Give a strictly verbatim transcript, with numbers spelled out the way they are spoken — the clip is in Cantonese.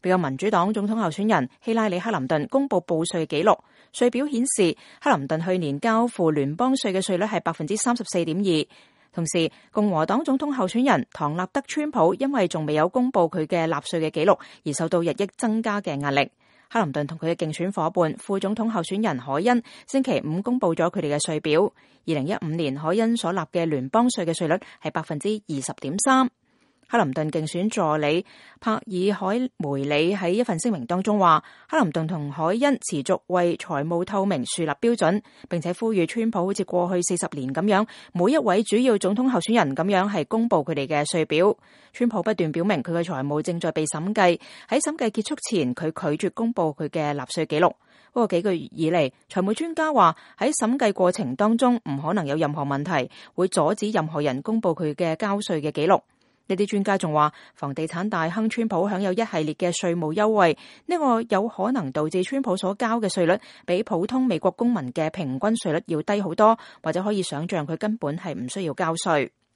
被有民主黨總統候選人希拉里克林頓公布報稅記錄，稅表顯示克林頓去年交付聯邦稅嘅稅率係百分之三十四點二。同時，共和黨總統候選人唐納德川普因為仲未有公布佢嘅納稅嘅記錄，而受到日益增加嘅壓力。克林頓同佢嘅競選夥伴副總統候選人凱恩星期五公布咗佢哋嘅稅表。二零一五年凱恩所納嘅聯邦稅嘅稅率係百分之二十點三。克林頓競選助理帕爾凱梅里喺一份聲明當中話，克林頓同凱恩持續為財務透明樹立標準，並且呼籲川普好似過去四十年咁樣，每一位主要總統候選人咁樣係公布佢哋嘅稅表。川普不斷表明佢嘅財務正在被審計，喺審計結束前佢拒絕公布佢嘅納稅記錄。不過幾個月以嚟，財務專家話喺審計過程當中唔可能有任何問題，會阻止任何人公布佢嘅交稅嘅記錄。呢啲專家仲話，房地產大亨川普享有一系列嘅稅務優惠，呢個有可能導致川普所交嘅稅率比普通美國公民嘅平均稅率要低好多，或者可以想象佢根本係唔需要交稅。